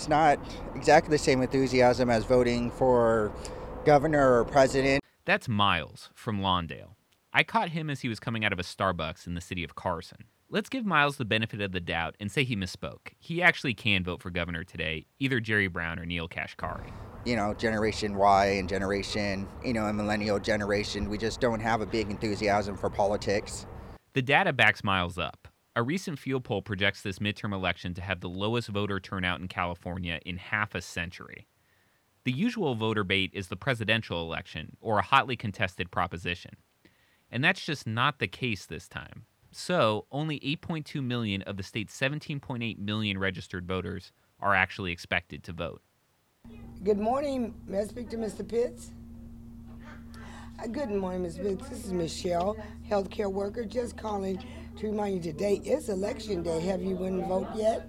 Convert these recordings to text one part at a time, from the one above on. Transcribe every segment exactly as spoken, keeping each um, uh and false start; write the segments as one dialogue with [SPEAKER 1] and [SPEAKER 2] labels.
[SPEAKER 1] it's not exactly the same enthusiasm as voting for governor or president.
[SPEAKER 2] That's Miles from Lawndale. I caught him as he was coming out of a Starbucks in the city of Carson. Let's give Miles the benefit of the doubt and say he misspoke. He actually can vote for governor today, either Jerry Brown or Neil Kashkari.
[SPEAKER 1] You know, Generation Y and Generation, you know, a millennial generation, we just don't have a big enthusiasm for politics.
[SPEAKER 2] The data backs Miles up. A recent field poll projects this midterm election to have the lowest voter turnout in California in half a century. The usual voter bait is the presidential election or a hotly contested proposition. And that's just not the case this time. So, only eight point two million of the state's seventeen point eight million registered voters are actually expected to vote.
[SPEAKER 3] Good morning. May I speak to Mister Pitts? Uh, Good morning, Miz Pitts. This is Michelle, healthcare worker, just calling to remind you today is election day. Have you went and vote yet?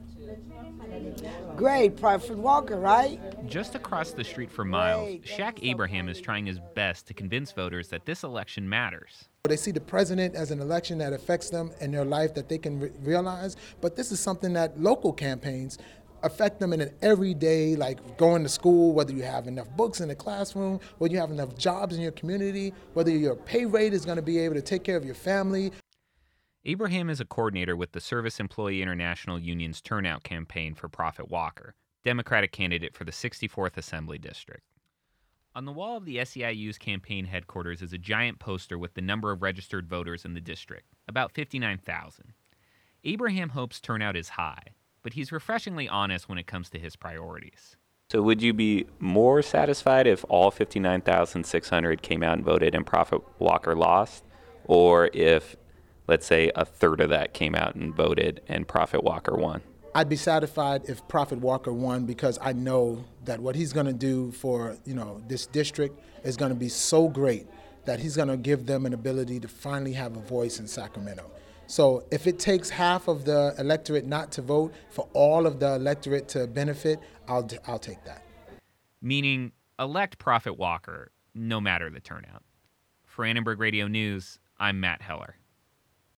[SPEAKER 3] Great. Prophet Walker, right?
[SPEAKER 2] Just across the street from Miles,
[SPEAKER 3] Great.
[SPEAKER 2] Shaq
[SPEAKER 3] Thank you so
[SPEAKER 2] Abraham is trying his best to convince voters that this election matters.
[SPEAKER 4] They see the president as an election that affects them in their life that they can re- realize, but this is something that local campaigns affect them in an everyday, like going to school, whether you have enough books in the classroom, whether you have enough jobs in your community, whether your pay rate is going to be able to take care of your family.
[SPEAKER 2] Abraham is a coordinator with the Service Employee International Union's turnout campaign for Prophet Walker, Democratic candidate for the sixty-fourth Assembly District. On the wall of the S E I U's campaign headquarters is a giant poster with the number of registered voters in the district, about fifty-nine thousand. Abraham hopes turnout is high, but he's refreshingly honest when it comes to his priorities.
[SPEAKER 5] So would you be more satisfied if all fifty-nine thousand six hundred came out and voted and Prophet Walker lost, or if, let's say, a third of that came out and voted and Prophet Walker won?
[SPEAKER 4] I'd be satisfied if Prophet Walker won because I know that what he's going to do for, you know, this district is going to be so great that he's going to give them an ability to finally have a voice in Sacramento. So if it takes half of the electorate not to vote for all of the electorate to benefit, I'll I'll take that.
[SPEAKER 2] Meaning, elect Prophet Walker, no matter the turnout. For Annenberg Radio News, I'm Matt Heller.